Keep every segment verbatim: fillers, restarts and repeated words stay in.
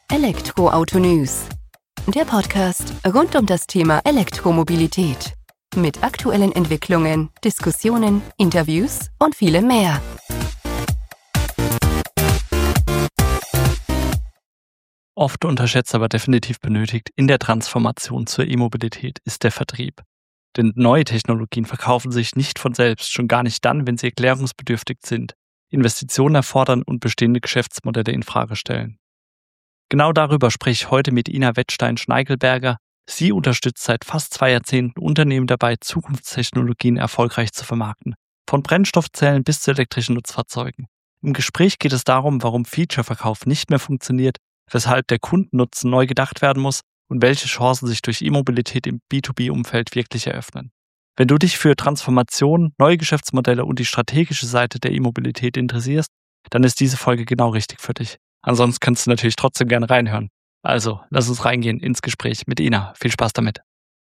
Elektroauto News, der Podcast rund um das Thema Elektromobilität. Mit aktuellen Entwicklungen, Diskussionen, Interviews und vielem mehr. Oft unterschätzt, aber definitiv benötigt in der Transformation zur E-Mobilität ist der Vertrieb. Denn neue Technologien verkaufen sich nicht von selbst, schon gar nicht dann, wenn sie erklärungsbedürftig sind, Investitionen erfordern und bestehende Geschäftsmodelle in Frage stellen. Genau darüber spreche ich heute mit Ina Wettstein-Schneigelberger. Sie unterstützt seit fast zwei Jahrzehnten Unternehmen dabei, Zukunftstechnologien erfolgreich zu vermarkten. Von Brennstoffzellen bis zu elektrischen Nutzfahrzeugen. Im Gespräch geht es darum, warum Featureverkauf nicht mehr funktioniert, weshalb der Kundennutzen neu gedacht werden muss und welche Chancen sich durch E-Mobilität im B zwei B-Umfeld wirklich eröffnen. Wenn du dich für Transformation, neue Geschäftsmodelle und die strategische Seite der E-Mobilität interessierst, dann ist diese Folge genau richtig für dich. Ansonsten kannst du natürlich trotzdem gerne reinhören. Also, lass uns reingehen ins Gespräch mit Ina. Viel Spaß damit.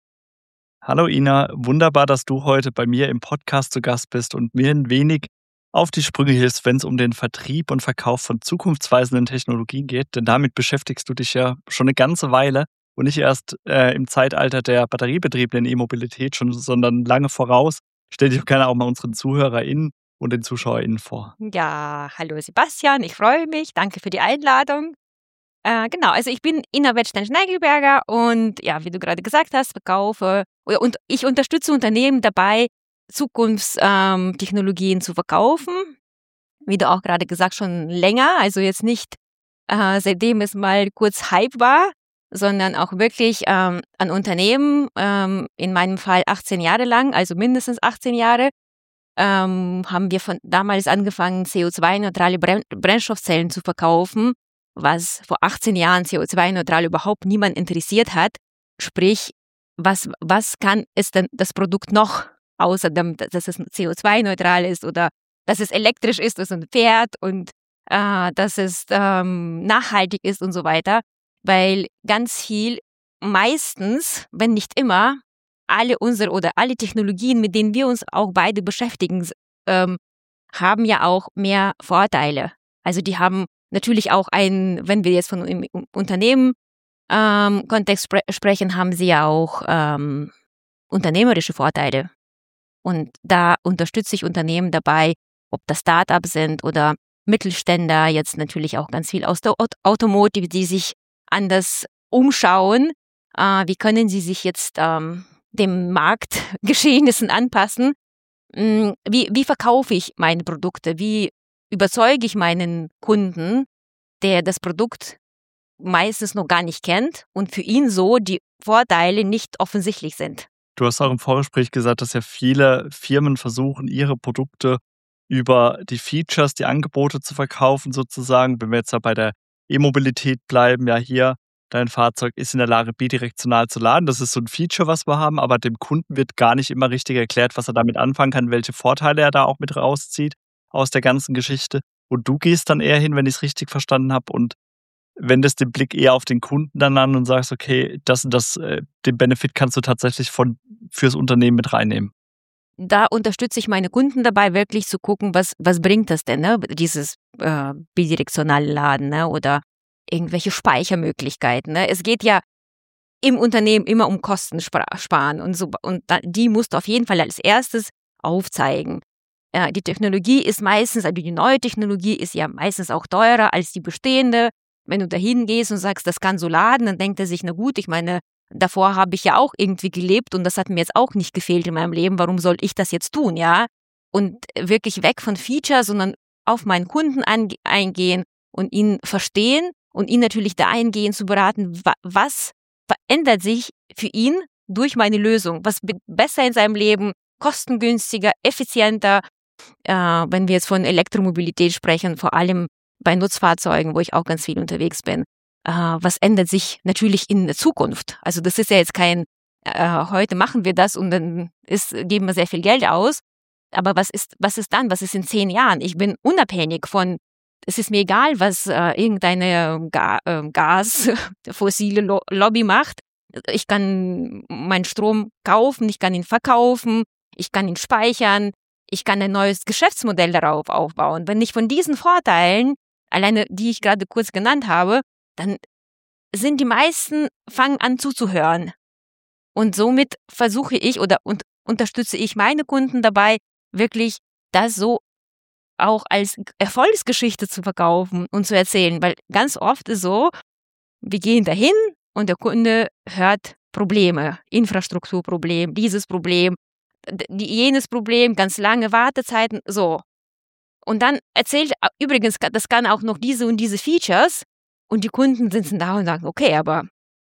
Hallo Ina, wunderbar, dass du heute bei mir im Podcast zu Gast bist und mir ein wenig auf die Sprünge hilfst, wenn es um den Vertrieb und Verkauf von zukunftsweisenden Technologien geht. Denn damit beschäftigst du dich ja schon eine ganze Weile und nicht erst äh, im Zeitalter der batteriebetriebenen E-Mobilität, schon, sondern lange voraus. Stell dich doch gerne auch mal unseren ZuhörerInnen und den ZuschauerInnen vor. Ja, hallo Sebastian, ich freue mich. Danke für die Einladung. Äh, genau, also ich bin Ina Wettstein-Schneigelberger und ja, wie du gerade gesagt hast, verkaufe und ich unterstütze Unternehmen dabei, Zukunftstechnologien ähm, zu verkaufen. Wie du auch gerade gesagt, schon länger, also jetzt nicht äh, seitdem es mal kurz Hype war, sondern auch wirklich ähm, an Unternehmen, ähm, in meinem Fall achtzehn Jahre lang, also mindestens achtzehn Jahre, ähm, haben wir von damals angefangen, C O zwei neutrale Brenn- Brennstoffzellen zu verkaufen, was vor achtzehn Jahren C O zwei neutral überhaupt niemand interessiert hat. Sprich, was, was kann es denn das Produkt noch, außer dem, dass es C O zwei neutral ist oder dass es elektrisch ist, dass es fährt und äh, dass es ähm, nachhaltig ist und so weiter. Weil ganz viel, meistens, wenn nicht immer, alle unsere oder alle Technologien, mit denen wir uns auch beide beschäftigen, ähm, haben ja auch mehr Vorteile. Also die haben natürlich auch ein, wenn wir jetzt von im Unternehmen ähm, Kontext spre- sprechen, haben sie ja auch ähm, unternehmerische Vorteile. Und da unterstütze ich Unternehmen dabei, ob das Start-ups sind oder Mittelständler, jetzt natürlich auch ganz viel aus der Aut- Automotive, die sich anders umschauen. Äh, wie können sie sich jetzt ähm, dem Marktgeschehnissen anpassen? Wie, wie verkaufe ich meine Produkte? Wie überzeuge ich meinen Kunden, der das Produkt meistens noch gar nicht kennt und für ihn so die Vorteile nicht offensichtlich sind? Du hast auch im Vorgespräch gesagt, dass ja viele Firmen versuchen, ihre Produkte über die Features, die Angebote zu verkaufen sozusagen. Wenn wir jetzt ja bei der E-Mobilität bleiben, ja hier, dein Fahrzeug ist in der Lage, bidirektional zu laden. Das ist so ein Feature, was wir haben, aber dem Kunden wird gar nicht immer richtig erklärt, was er damit anfangen kann, welche Vorteile er da auch mit rauszieht aus der ganzen Geschichte. Und du gehst dann eher hin, wenn ich es richtig verstanden habe, und wendest den Blick eher auf den Kunden dann an und sagst, okay, das und das, äh, den Benefit kannst du tatsächlich von fürs Unternehmen mit reinnehmen. Da unterstütze ich meine Kunden dabei, wirklich zu gucken, was, was bringt das denn, ne? Dieses äh, bidirektionale Laden, ne? Oder irgendwelche Speichermöglichkeiten. Ne? Es geht ja im Unternehmen immer um Kosten sparen und so, und da, die musst du auf jeden Fall als erstes aufzeigen. Äh, die Technologie ist meistens, also die neue Technologie ist ja meistens auch teurer als die bestehende. Wenn du da hingehst und sagst, das kann so laden, dann denkt er sich, na gut, ich meine, davor habe ich ja auch irgendwie gelebt und das hat mir jetzt auch nicht gefehlt in meinem Leben, warum soll ich das jetzt tun, ja? Und wirklich weg von Features, sondern auf meinen Kunden an, eingehen und ihn verstehen und ihn natürlich dahingehend zu beraten, wa- was verändert sich für ihn durch meine Lösung, was be- besser in seinem Leben, kostengünstiger, effizienter, äh, wenn wir jetzt von Elektromobilität sprechen, vor allem bei Nutzfahrzeugen, wo ich auch ganz viel unterwegs bin. Äh, was ändert sich natürlich in der Zukunft? Also das ist ja jetzt kein, äh, heute machen wir das und dann ist, geben wir sehr viel Geld aus. Aber was ist, was ist dann? Was ist in zehn Jahren? Ich bin unabhängig von, es ist mir egal, was äh, irgendeine Ga- äh, Gas, fossile Lo- Lobby macht. Ich kann meinen Strom kaufen, ich kann ihn verkaufen, ich kann ihn speichern, ich kann ein neues Geschäftsmodell darauf aufbauen. Wenn ich von diesen Vorteilen, alleine die ich gerade kurz genannt habe, dann sind die meisten, fangen an zuzuhören. Und somit versuche ich oder und, unterstütze ich meine Kunden dabei, wirklich das so auch als Erfolgsgeschichte zu verkaufen und zu erzählen. Weil ganz oft ist so, wir gehen dahin und der Kunde hört Probleme, Infrastrukturproblem, dieses Problem, jenes Problem, ganz lange Wartezeiten, so. Und dann erzählt, übrigens, das kann auch noch diese und diese Features und die Kunden sitzen da und sagen, okay, aber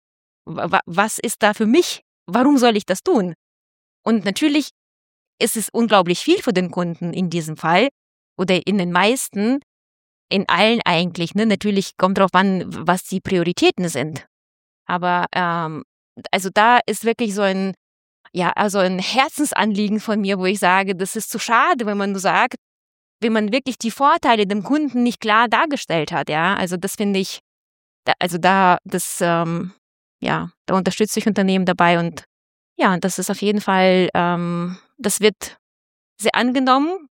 was ist da für mich? Warum soll ich das tun? Und natürlich ist es unglaublich viel für den Kunden in diesem Fall oder in den meisten, in allen eigentlich. Ne? Natürlich kommt drauf an, was die Prioritäten sind. Aber ähm, also da ist wirklich so ein, ja, also ein Herzensanliegen von mir, wo ich sage, das ist zu schade, wenn man nur sagt, wenn man wirklich die Vorteile dem Kunden nicht klar dargestellt hat. Ja, also das finde ich, da, also da, das, ähm, ja, da unterstütze ich Unternehmen dabei und ja, das ist auf jeden Fall, ähm, das wird sehr angenommen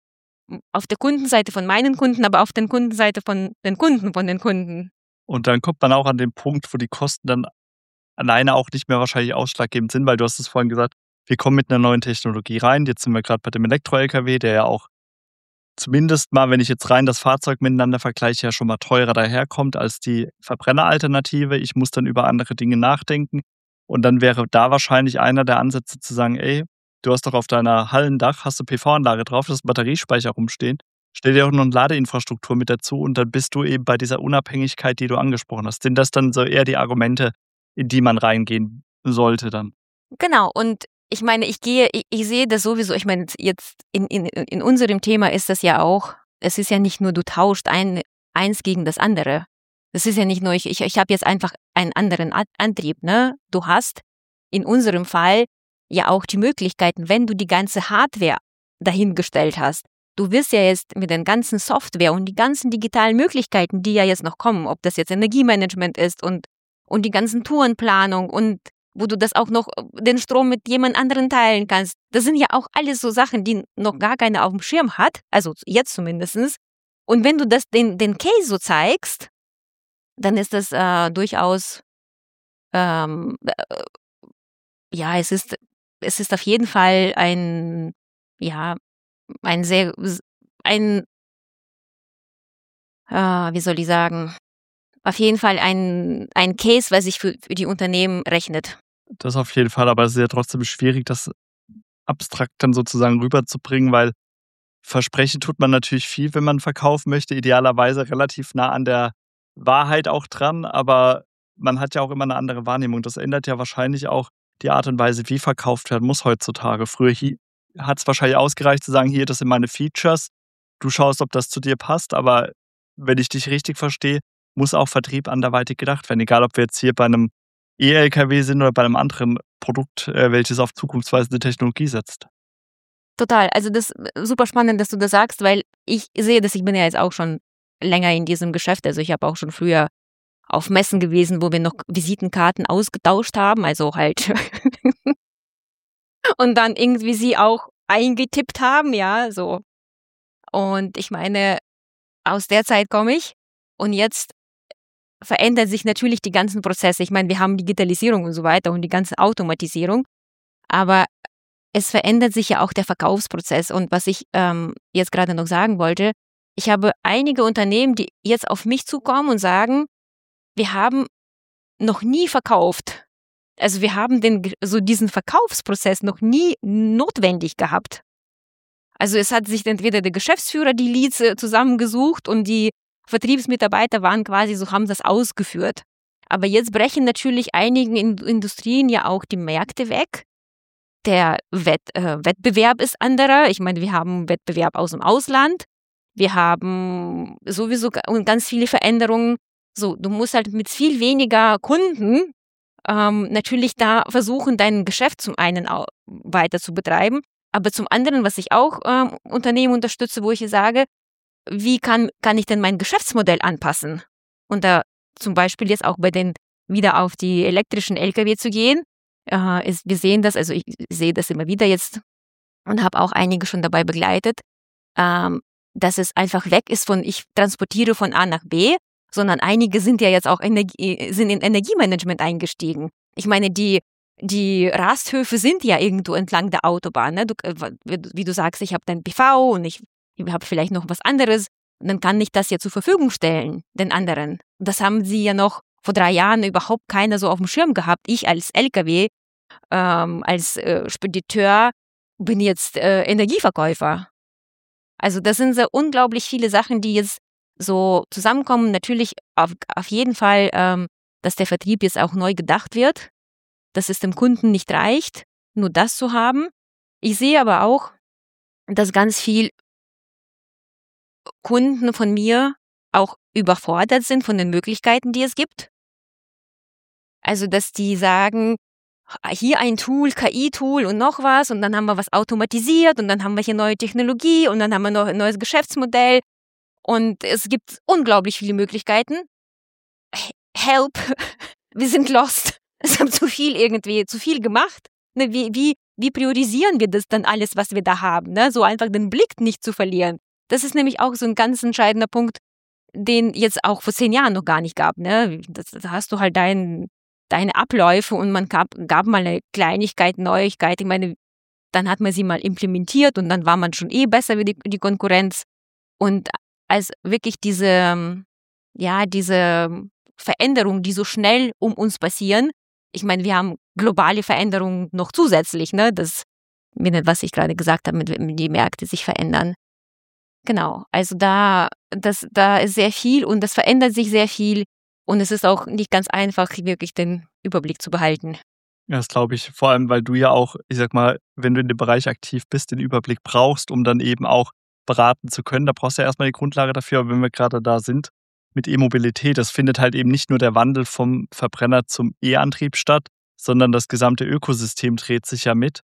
auf der Kundenseite von meinen Kunden, aber auf der Kundenseite von den Kunden von den Kunden. Und dann kommt man auch an den Punkt, wo die Kosten dann alleine auch nicht mehr wahrscheinlich ausschlaggebend sind, weil du hast es vorhin gesagt, wir kommen mit einer neuen Technologie rein. Jetzt sind wir gerade bei dem Elektro-L K W, der ja auch zumindest mal, wenn ich jetzt rein das Fahrzeug miteinander vergleiche, ja schon mal teurer daherkommt als die Verbrenneralternative. Ich muss dann über andere Dinge nachdenken. Und dann wäre da wahrscheinlich einer der Ansätze zu sagen, ey, du hast doch auf deiner Hallendach, hast du P V-Anlage drauf, das ist ein Batteriespeicher rumstehen. Stell dir auch noch eine Ladeinfrastruktur mit dazu und dann bist du eben bei dieser Unabhängigkeit, die du angesprochen hast. Sind das dann so eher die Argumente, in die man reingehen sollte dann? Genau, und ich meine, ich gehe, ich, ich sehe das sowieso, ich meine, jetzt in, in, in unserem Thema ist das ja auch, es ist ja nicht nur, du tauscht ein, eins gegen das andere. Das ist ja nicht nur, ich, ich, ich habe jetzt einfach einen anderen Antrieb, ne? Du hast in unserem Fall ja auch die Möglichkeiten, wenn du die ganze Hardware dahingestellt hast. Du wirst ja jetzt mit den ganzen Software und die ganzen digitalen Möglichkeiten, die ja jetzt noch kommen, ob das jetzt Energiemanagement ist und, und die ganzen Tourenplanung und wo du das auch noch, den Strom mit jemand anderen teilen kannst. Das sind ja auch alles so Sachen, die noch gar keiner auf dem Schirm hat, also jetzt zumindest. Und wenn du das den, den Case so zeigst, dann ist das äh, durchaus, ähm, äh, ja, es ist, es ist auf jeden Fall ein, ja, ein sehr, ein, äh, wie soll ich sagen, auf jeden Fall ein, ein Case, was sich für, für die Unternehmen rechnet. Das auf jeden Fall, aber es ist ja trotzdem schwierig, das abstrakt dann sozusagen rüberzubringen, weil versprechen tut man natürlich viel, wenn man verkaufen möchte, idealerweise relativ nah an der Wahrheit auch dran, aber man hat ja auch immer eine andere Wahrnehmung. Das ändert ja wahrscheinlich auch die Art und Weise, wie verkauft werden muss heutzutage. Früher hat es wahrscheinlich ausgereicht zu sagen, hier, das sind meine Features, du schaust, ob das zu dir passt, aber wenn ich dich richtig verstehe, muss auch Vertrieb anderweitig gedacht werden, egal ob wir jetzt hier bei einem E-L K W sind oder bei einem anderen Produkt, welches auf zukunftsweisende Technologie setzt. Total, also das ist super spannend, dass du das sagst, weil ich sehe das, ich bin ja jetzt auch schon länger in diesem Geschäft, also ich habe auch schon früher auf Messen gewesen, wo wir noch Visitenkarten ausgetauscht haben, also halt und dann irgendwie sie auch eingetippt haben, ja, so. Und ich meine, aus der Zeit komme ich und jetzt verändern sich natürlich die ganzen Prozesse. Ich meine, wir haben Digitalisierung und so weiter und die ganze Automatisierung, aber es verändert sich ja auch der Verkaufsprozess. Und was ich ähm, jetzt gerade noch sagen wollte, ich habe einige Unternehmen, die jetzt auf mich zukommen und sagen, wir haben noch nie verkauft. Also wir haben den, so diesen Verkaufsprozess noch nie notwendig gehabt. Also es hat sich entweder der Geschäftsführer die Leads zusammengesucht und die Vertriebsmitarbeiter waren quasi so, haben das ausgeführt. Aber jetzt brechen natürlich einigen Industrien ja auch die Märkte weg. Der Wett, äh, Wettbewerb ist anderer. Ich meine, wir haben Wettbewerb aus dem Ausland. Wir haben sowieso ganz viele Veränderungen. So, du musst halt mit viel weniger Kunden ähm, natürlich da versuchen, dein Geschäft zum einen weiter zu betreiben. Aber zum anderen, was ich auch ähm, Unternehmen unterstütze, wo ich sage, wie kann, kann ich denn mein Geschäftsmodell anpassen? Und da zum Beispiel jetzt auch bei den, wieder auf die elektrischen L K W zu gehen, äh, ist, wir sehen das, also ich sehe das immer wieder jetzt und habe auch einige schon dabei begleitet, ähm, dass es einfach weg ist von, ich transportiere von A nach B, sondern einige sind ja jetzt auch Energie, sind in Energiemanagement eingestiegen. Ich meine, die, die Rasthöfe sind ja irgendwo entlang der Autobahn. Ne? Du, wie du sagst, ich habe dann P V und ich, ich habe vielleicht noch was anderes. Und dann kann ich das ja zur Verfügung stellen, den anderen. Das haben sie ja noch vor drei Jahren überhaupt keiner so auf dem Schirm gehabt. Ich als L K W, ähm, als äh, Spediteur bin jetzt äh, Energieverkäufer. Also das sind so unglaublich viele Sachen, die jetzt so zusammenkommen. Natürlich auf, auf jeden Fall, ähm, dass der Vertrieb jetzt auch neu gedacht wird, dass es dem Kunden nicht reicht, nur das zu haben. Ich sehe aber auch, dass ganz viel Kunden von mir auch überfordert sind von den Möglichkeiten, die es gibt. Also, dass die sagen, hier ein Tool, K I-Tool und noch was und dann haben wir was automatisiert und dann haben wir hier neue Technologie und dann haben wir noch ein neues Geschäftsmodell und es gibt unglaublich viele Möglichkeiten. Help, wir sind lost. Es haben zu viel irgendwie, zu viel gemacht. Ne, wie, wie, wie priorisieren wir das dann alles, was wir da haben? Ne? So einfach den Blick nicht zu verlieren. Das ist nämlich auch so ein ganz entscheidender Punkt, den jetzt auch vor zehn Jahren noch gar nicht gab. Ne? Das, da hast du halt dein, deine Abläufe und man gab, gab mal eine Kleinigkeit, Neuigkeit. Ich meine, dann hat man sie mal implementiert und dann war man schon eh besser wie die, die Konkurrenz. Und als wirklich diese, ja, diese Veränderungen, die so schnell um uns passieren, ich meine, wir haben globale Veränderungen noch zusätzlich, ne? Das, was ich gerade gesagt habe, mit die Märkte sich verändern. Genau, also da, das, da ist sehr viel und das verändert sich sehr viel und es ist auch nicht ganz einfach, wirklich den Überblick zu behalten. Ja, das glaube ich, vor allem, weil du ja auch, ich sag mal, wenn du in dem Bereich aktiv bist, den Überblick brauchst, um dann eben auch beraten zu können. Da brauchst du ja erstmal die Grundlage dafür, aber wenn wir gerade da sind mit E-Mobilität, das findet halt eben nicht nur der Wandel vom Verbrenner zum E-Antrieb statt, sondern das gesamte Ökosystem dreht sich ja mit.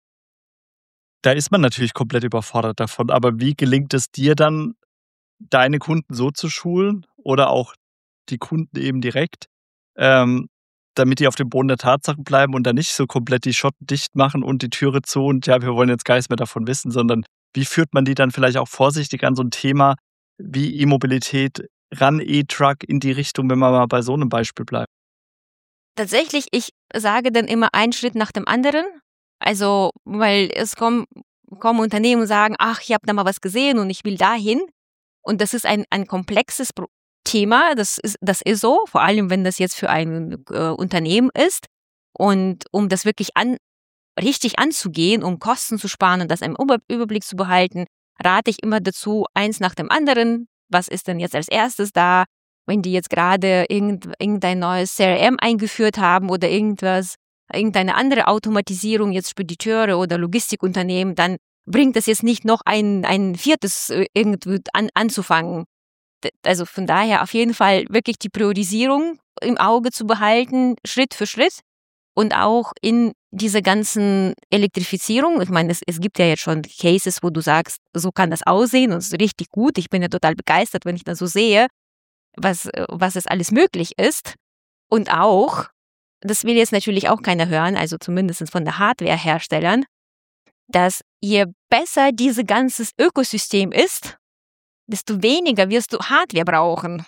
Da ist man natürlich komplett überfordert davon, aber wie gelingt es dir dann, deine Kunden so zu schulen oder auch die Kunden eben direkt, ähm, damit die auf dem Boden der Tatsachen bleiben und dann nicht so komplett die Schotten dicht machen und die Türe zu und ja, wir wollen jetzt gar nichts mehr davon wissen, sondern wie führt man die dann vielleicht auch vorsichtig an so ein Thema wie E-Mobilität ran, E-Truck in die Richtung, wenn man mal bei so einem Beispiel bleibt? Tatsächlich, ich sage dann immer einen Schritt nach dem anderen. Also, weil es kommen, kommen Unternehmen und sagen, ach, ich habe da mal was gesehen und ich will dahin. Und das ist ein, ein komplexes Thema, das ist, das ist so, vor allem wenn das jetzt für ein äh, Unternehmen ist. Und um das wirklich an, richtig anzugehen, um Kosten zu sparen und das im Überblick zu behalten, rate ich immer dazu, eins nach dem anderen. Was ist denn jetzt als erstes da? Wenn die jetzt gerade irgend, irgendein neues C R M eingeführt haben oder irgendwas, irgendeine andere Automatisierung, jetzt Spediteure oder Logistikunternehmen, dann bringt es jetzt nicht noch ein, ein viertes irgendwie an, anzufangen. Also von daher auf jeden Fall wirklich die Priorisierung im Auge zu behalten, Schritt für Schritt und auch in diese ganzen Elektrifizierung. Ich meine, es, es gibt ja jetzt schon Cases, wo du sagst, so kann das aussehen und es ist richtig gut. Ich bin ja total begeistert, wenn ich das so sehe, was, was es alles möglich ist. Und auch, das will jetzt natürlich auch keiner hören, also zumindest von der Hardware-Herstellern, dass je besser dieses ganze Ökosystem ist, desto weniger wirst du Hardware brauchen.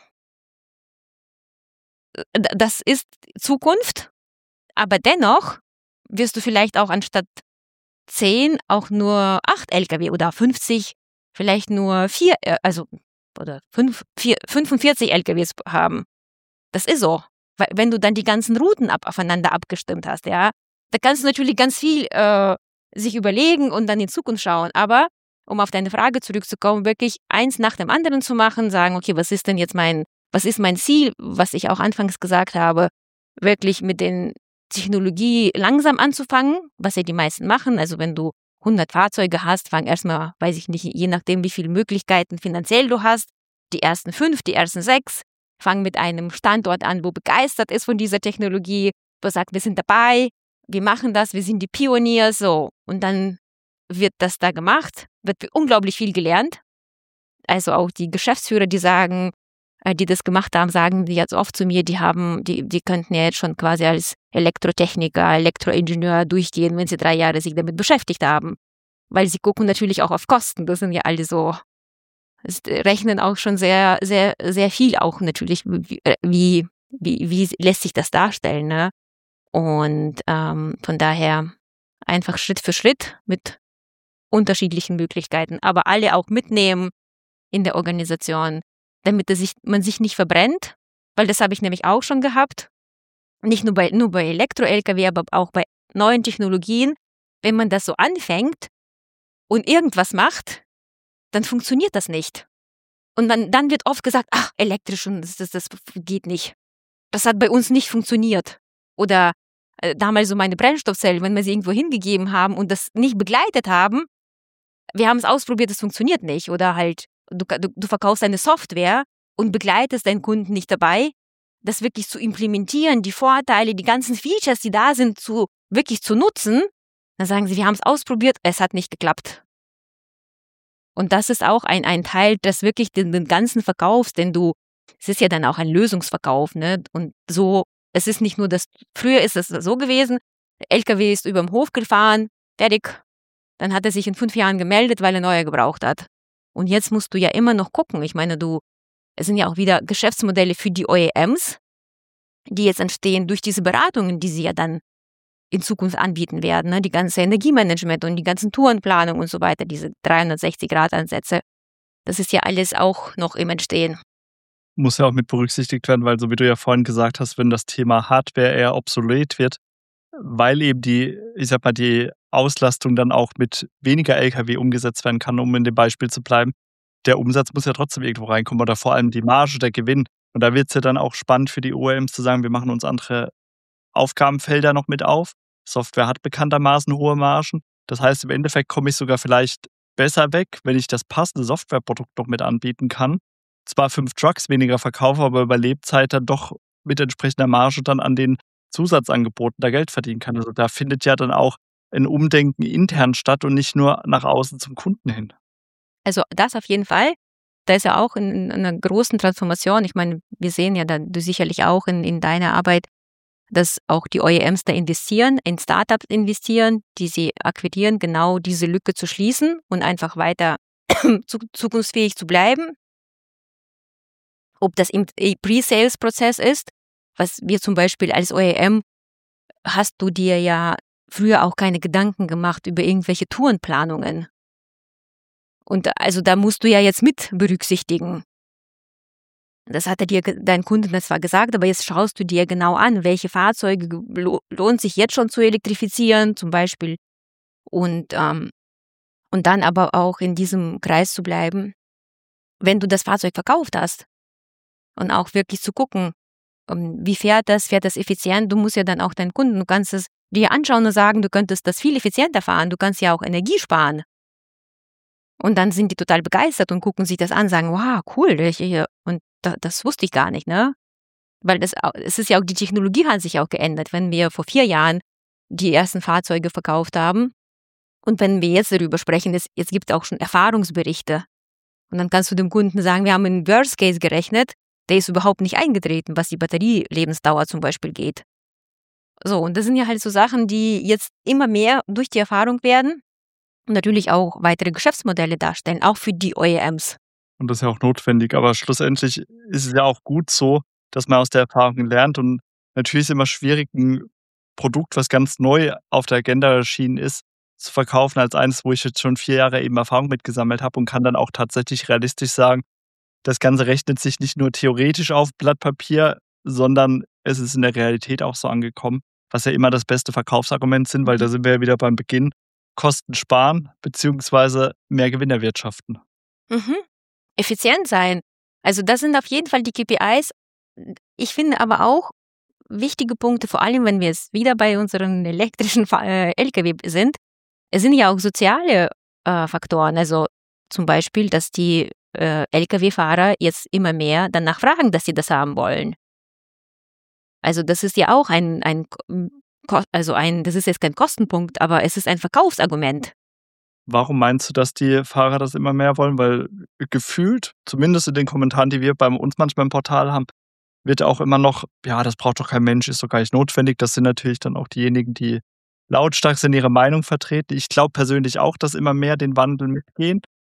Das ist Zukunft, aber dennoch wirst du vielleicht auch anstatt zehn auch nur acht L K W oder fünfzig, vielleicht nur vier, also oder fünf, vier, fünfundvierzig L K Ws haben. Das ist so. Weil wenn du dann die ganzen Routen ab, aufeinander abgestimmt hast, ja, da kannst du natürlich ganz viel äh, sich überlegen und dann in Zukunft schauen. Aber um auf deine Frage zurückzukommen, wirklich eins nach dem anderen zu machen, sagen, okay, was ist denn jetzt mein, was ist mein Ziel, was ich auch anfangs gesagt habe, wirklich mit den Technologie langsam anzufangen, was ja die meisten machen. Also wenn du hundert Fahrzeuge hast, fang erstmal, weiß ich nicht, je nachdem, wie viele Möglichkeiten finanziell du hast, die ersten fünf, die ersten sechs, fang mit einem Standort an, wo begeistert ist von dieser Technologie, wo sagt, wir sind dabei, wir machen das, wir sind die Pioniere, so. Und dann wird das da gemacht, wird unglaublich viel gelernt. Also auch die Geschäftsführer, die sagen, die das gemacht haben, sagen die jetzt oft zu mir, die haben, die, die könnten ja jetzt schon quasi als Elektrotechniker, Elektroingenieur durchgehen, wenn sie drei Jahre sich damit beschäftigt haben. Weil sie gucken natürlich auch auf Kosten. Das sind ja alle so es rechnen auch schon sehr, sehr, sehr viel auch natürlich, wie, wie, wie, wie lässt sich das darstellen, ne? Und ähm, von daher einfach Schritt für Schritt mit unterschiedlichen Möglichkeiten, aber alle auch mitnehmen in der Organisation, damit es sich, man sich nicht verbrennt, weil das habe ich nämlich auch schon gehabt. Nicht nur bei, nur bei Elektro-L K W, aber auch bei neuen Technologien. Wenn man das so anfängt und irgendwas macht, dann funktioniert das nicht. Und dann, dann wird oft gesagt, ach, elektrisch, und das, das, das geht nicht. Das hat bei uns nicht funktioniert. Oder äh, damals so meine Brennstoffzellen, wenn wir sie irgendwo hingegeben haben und das nicht begleitet haben, wir haben es ausprobiert, es funktioniert nicht. Oder halt, du, du, du verkaufst eine Software und begleitest deinen Kunden nicht dabei, das wirklich zu implementieren, die Vorteile, die ganzen Features, die da sind, zu wirklich zu nutzen. Dann sagen sie, wir haben es ausprobiert, es hat nicht geklappt. Und das ist auch ein, ein Teil, das wirklich den, den ganzen Verkaufs, denn du, es ist ja dann auch ein Lösungsverkauf, ne? Und so, es ist nicht nur das, früher ist es so gewesen, der L K W ist über den Hof gefahren, fertig. Dann hat er sich in fünf Jahren gemeldet, weil er neue gebraucht hat. Und jetzt musst du ja immer noch gucken. Ich meine, du, es sind ja auch wieder Geschäftsmodelle für die O E Ms, die jetzt entstehen durch diese Beratungen, die sie ja dann in Zukunft anbieten werden. Ne? Die ganze Energiemanagement und die ganzen Tourenplanung und so weiter, diese dreihundertsechzig-Grad-Ansätze. Das ist ja alles auch noch im Entstehen. Muss ja auch mit berücksichtigt werden, weil so wie du ja vorhin gesagt hast, wenn das Thema Hardware eher obsolet wird, weil eben die, ich sag mal, die Auslastung dann auch mit weniger L K W umgesetzt werden kann, um in dem Beispiel zu bleiben, der Umsatz muss ja trotzdem irgendwo reinkommen oder vor allem die Marge, der Gewinn. Und da wird es ja dann auch spannend für die O E Ms zu sagen, wir machen uns andere Aufgabenfelder noch mit auf. Software hat bekanntermaßen hohe Margen. Das heißt, im Endeffekt komme ich sogar vielleicht besser weg, wenn ich das passende Softwareprodukt noch mit anbieten kann. Zwar fünf Trucks weniger verkaufe, aber über Lebzeit dann doch mit entsprechender Marge dann an den Zusatzangeboten da Geld verdienen kann. Also da findet ja dann auch ein Umdenken intern statt und nicht nur nach außen zum Kunden hin. Also das auf jeden Fall. Da ist ja auch in, in einer großen Transformation. Ich meine, wir sehen ja dann, du sicherlich auch in, in deiner Arbeit, dass auch die O E Ms da investieren, in Startups investieren, die sie akquirieren, genau diese Lücke zu schließen und einfach weiter zukunftsfähig zu bleiben. Ob das im Pre-Sales-Prozess ist, was wir zum Beispiel als O E M, hast du dir ja früher auch keine Gedanken gemacht über irgendwelche Tourenplanungen. Und also da musst du ja jetzt mit berücksichtigen. Das hat er dir, dein Kunde zwar gesagt, aber jetzt schaust du dir genau an, welche Fahrzeuge lohnt sich jetzt schon zu elektrifizieren, zum Beispiel. Und, ähm, und dann aber auch in diesem Kreis zu bleiben, wenn du das Fahrzeug verkauft hast. Und auch wirklich zu gucken, wie fährt das, fährt das effizient. Du musst ja dann auch deinen Kunden, du kannst es dir anschauen und sagen, du könntest das viel effizienter fahren, du kannst ja auch Energie sparen. Und dann sind die total begeistert und gucken sich das an, sagen, wow, cool, und das wusste ich gar nicht, ne? Weil das, es ist ja auch, die Technologie hat sich auch geändert. Wenn wir vor vier Jahren die ersten Fahrzeuge verkauft haben und wenn wir jetzt darüber sprechen, es, jetzt gibt es auch schon Erfahrungsberichte. Und dann kannst du dem Kunden sagen, wir haben einen Worst Case gerechnet, der ist überhaupt nicht eingetreten, was die Batterielebensdauer zum Beispiel geht. So, und das sind ja halt so Sachen, die jetzt immer mehr durch die Erfahrung werden und natürlich auch weitere Geschäftsmodelle darstellen, auch für die O E Ms. Und das ist ja auch notwendig, aber schlussendlich ist es ja auch gut so, dass man aus der Erfahrung lernt und natürlich ist es immer schwierig, ein Produkt, was ganz neu auf der Agenda erschienen ist, zu verkaufen als eines, wo ich jetzt schon vier Jahre eben Erfahrung mitgesammelt habe und kann dann auch tatsächlich realistisch sagen, das Ganze rechnet sich nicht nur theoretisch auf Blatt Papier, sondern es ist in der Realität auch so angekommen, was ja immer das beste Verkaufsargument sind, weil da sind wir ja wieder beim Beginn, Kosten sparen beziehungsweise mehr Gewinn erwirtschaften. Mhm. Effizient sein. Also das sind auf jeden Fall die K P Is. Ich finde aber auch wichtige Punkte, vor allem wenn wir jetzt wieder bei unseren elektrischen L K W sind, es sind ja auch soziale äh, Faktoren. Also zum Beispiel, dass die äh, L K W-Fahrer jetzt immer mehr danach fragen, dass sie das haben wollen. Also das ist ja auch ein, ein, also ein, das ist jetzt kein Kostenpunkt, aber es ist ein Verkaufsargument. Warum meinst du, dass die Fahrer das immer mehr wollen? Weil gefühlt, zumindest in den Kommentaren, die wir bei uns manchmal im Portal haben, wird auch immer noch, ja, das braucht doch kein Mensch, ist doch gar nicht notwendig. Das sind natürlich dann auch diejenigen, die lautstark sind, ihre Meinung vertreten. Ich glaube persönlich auch, dass immer mehr den Wandel mitgehen.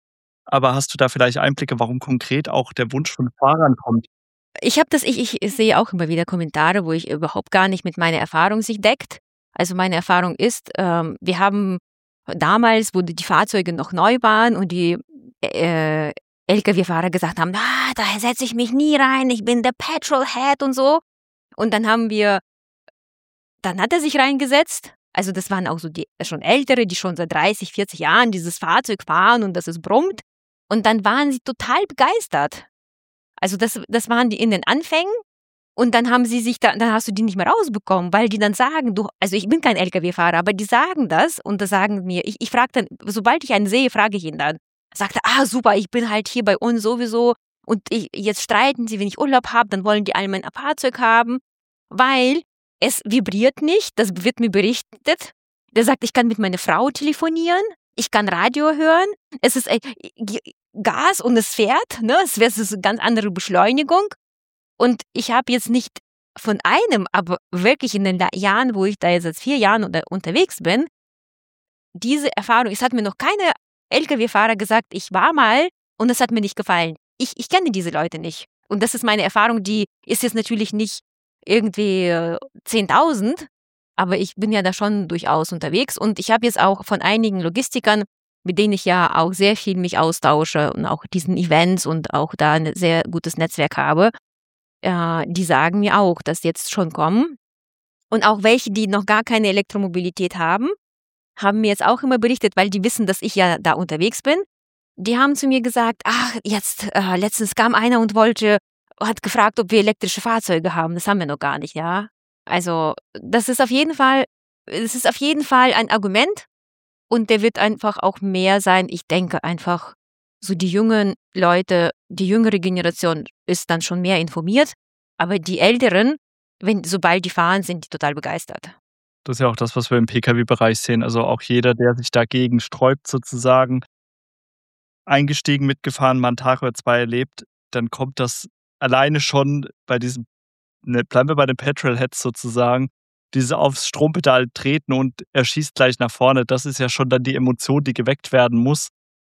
Aber hast du da vielleicht Einblicke, warum konkret auch der Wunsch von Fahrern kommt? Ich habe das, ich, ich sehe auch immer wieder Kommentare, wo ich überhaupt gar nicht mit meiner Erfahrung sich deckt. Also meine Erfahrung ist, ähm, wir haben damals, wo die Fahrzeuge noch neu waren und die äh, L K W-Fahrer gesagt haben, ah, da setze ich mich nie rein, ich bin der Petrolhead und so. Und dann haben wir, dann hat er sich reingesetzt. Also das waren auch so die schon Ältere, die schon seit dreißig, vierzig Jahren dieses Fahrzeug fahren und dass es brummt. Und dann waren sie total begeistert. Also das, das waren die in den Anfängen. Und dann haben sie sich da, dann hast du die nicht mehr rausbekommen, weil die dann sagen, du, also ich bin kein L K W-Fahrer, aber die sagen das und das sagen mir, ich, ich frage dann, sobald ich einen sehe, frage ich ihn dann. Sagt er, ah super, ich bin halt hier bei uns sowieso und ich, jetzt streiten sie, wenn ich Urlaub habe, dann wollen die alle mein Fahrzeug haben, weil es vibriert nicht, das wird mir berichtet. Der sagt, ich kann mit meiner Frau telefonieren, ich kann Radio hören, es ist äh, Gas und es fährt, ne? Es ist eine ganz andere Beschleunigung. Und ich habe jetzt nicht von einem, aber wirklich in den Jahren, wo ich da jetzt seit vier Jahren unter, unterwegs bin, diese Erfahrung, es hat mir noch keine L K W-Fahrer gesagt, ich war mal und es hat mir nicht gefallen. Ich, ich kenne diese Leute nicht. Und das ist meine Erfahrung, die ist jetzt natürlich nicht irgendwie äh, zehntausend, aber ich bin ja da schon durchaus unterwegs und ich habe jetzt auch von einigen Logistikern, mit denen ich ja auch sehr viel mich austausche und auch diesen Events und auch da ein sehr gutes Netzwerk habe, äh, die sagen mir auch, dass jetzt schon kommen. Und auch welche, die noch gar keine Elektromobilität haben, haben mir jetzt auch immer berichtet, weil die wissen, dass ich ja da unterwegs bin. Die haben zu mir gesagt, ach, jetzt, äh, letztens kam einer und wollte, hat gefragt, ob wir elektrische Fahrzeuge haben. Das haben wir noch gar nicht, ja. Also, das ist auf jeden Fall, das ist auf jeden Fall ein Argument und der wird einfach auch mehr sein. Ich denke einfach, so die jungen Leute, die jüngere Generation ist dann schon mehr informiert, aber die Älteren, wenn, sobald die fahren, sind die total begeistert. Das ist ja auch das, was wir im P K W-Bereich sehen. Also auch jeder, der sich dagegen sträubt, sozusagen eingestiegen, mitgefahren, mal einen Tag oder zwei erlebt, dann kommt das alleine schon bei diesem, ne, bleiben wir bei den Petrolheads sozusagen, dieses aufs Strompedal treten und er schießt gleich nach vorne, das ist ja schon dann die Emotion, die geweckt werden muss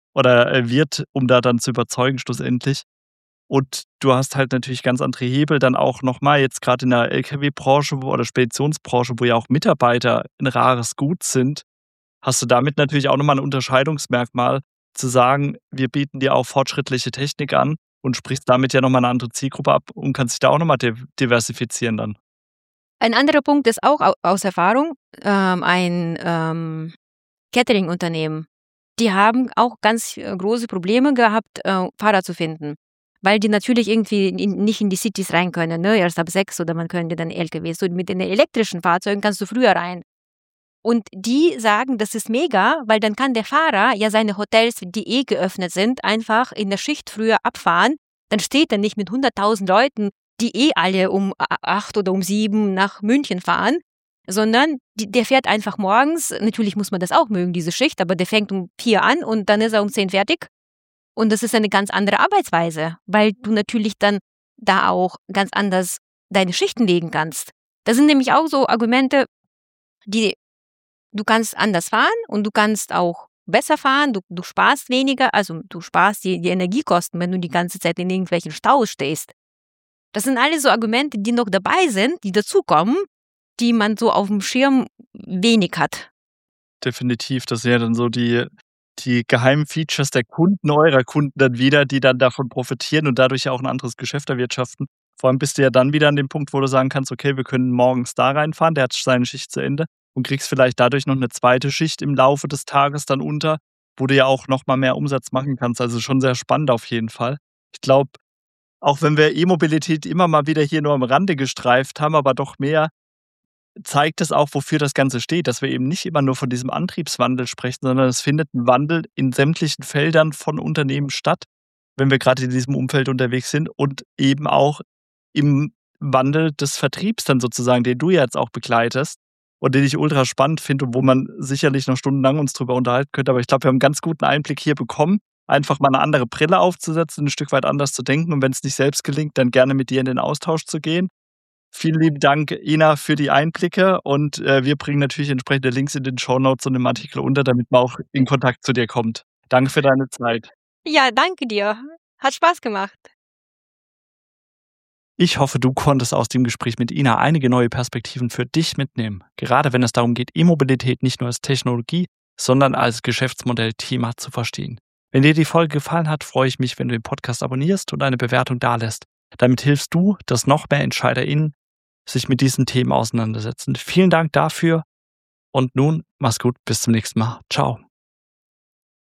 oder wird, um da dann zu überzeugen schlussendlich. Und du hast halt natürlich ganz andere Hebel dann auch nochmal, jetzt gerade in der L K W-Branche oder Speditionsbranche, wo ja auch Mitarbeiter ein rares Gut sind, hast du damit natürlich auch nochmal ein Unterscheidungsmerkmal, zu sagen, wir bieten dir auch fortschrittliche Technik an und sprichst damit ja nochmal eine andere Zielgruppe ab und kannst dich da auch nochmal diversifizieren dann. Ein anderer Punkt ist auch aus Erfahrung, ähm, ein ähm, Catering-Unternehmen. Die haben auch ganz große Probleme gehabt, äh, Fahrer zu finden. Weil die natürlich irgendwie in, nicht in die Cities rein können, ne? Erst ab sechs oder man könnte dann L K Ws. So mit den elektrischen Fahrzeugen kannst du früher rein. Und die sagen, das ist mega, weil dann kann der Fahrer ja seine Hotels, die eh geöffnet sind, einfach in der Schicht früher abfahren. Dann steht er nicht mit hunderttausend Leuten, die eh alle um acht oder um sieben nach München fahren, sondern die, der fährt einfach morgens, natürlich muss man das auch mögen, diese Schicht, aber der fängt um vier an und dann ist er um zehn fertig. Und das ist eine ganz andere Arbeitsweise, weil du natürlich dann da auch ganz anders deine Schichten legen kannst. Das sind nämlich auch so Argumente, die du kannst anders fahren und du kannst auch besser fahren, du, du sparst weniger, also du sparst die, die Energiekosten, wenn du die ganze Zeit in irgendwelchen Staus stehst. Das sind alles so Argumente, die noch dabei sind, die dazukommen, die man so auf dem Schirm wenig hat. Definitiv, das sind ja dann so die die geheimen Features der Kunden, eurer Kunden dann wieder, die dann davon profitieren und dadurch ja auch ein anderes Geschäft erwirtschaften. Vor allem bist du ja dann wieder an dem Punkt, wo du sagen kannst, okay, wir können morgens da reinfahren, der hat seine Schicht zu Ende und kriegst vielleicht dadurch noch eine zweite Schicht im Laufe des Tages dann unter, wo du ja auch noch mal mehr Umsatz machen kannst. Also schon sehr spannend auf jeden Fall. Ich glaube, auch wenn wir E-Mobilität immer mal wieder hier nur am Rande gestreift haben, aber doch mehr, zeigt es auch, wofür das Ganze steht, dass wir eben nicht immer nur von diesem Antriebswandel sprechen, sondern es findet ein Wandel in sämtlichen Feldern von Unternehmen statt, wenn wir gerade in diesem Umfeld unterwegs sind und eben auch im Wandel des Vertriebs dann sozusagen, den du ja jetzt auch begleitest und den ich ultra spannend finde und wo man sicherlich noch stundenlang uns drüber unterhalten könnte, aber ich glaube, wir haben einen ganz guten Einblick hier bekommen, einfach mal eine andere Brille aufzusetzen, ein Stück weit anders zu denken und wenn es nicht selbst gelingt, dann gerne mit dir in den Austausch zu gehen. Vielen lieben Dank, Ina, für die Einblicke und äh, wir bringen natürlich entsprechende Links in den Shownotes und im Artikel unter, damit man auch in Kontakt zu dir kommt. Danke für deine Zeit. Ja, danke dir. Hat Spaß gemacht. Ich hoffe, du konntest aus dem Gespräch mit Ina einige neue Perspektiven für dich mitnehmen, gerade wenn es darum geht, E-Mobilität nicht nur als Technologie, sondern als Geschäftsmodell-Thema zu verstehen. Wenn dir die Folge gefallen hat, freue ich mich, wenn du den Podcast abonnierst und eine Bewertung dalässt. Damit hilfst du, dass noch mehr EntscheiderInnen sich mit diesen Themen auseinandersetzen. Vielen Dank dafür und nun, mach's gut, bis zum nächsten Mal. Ciao.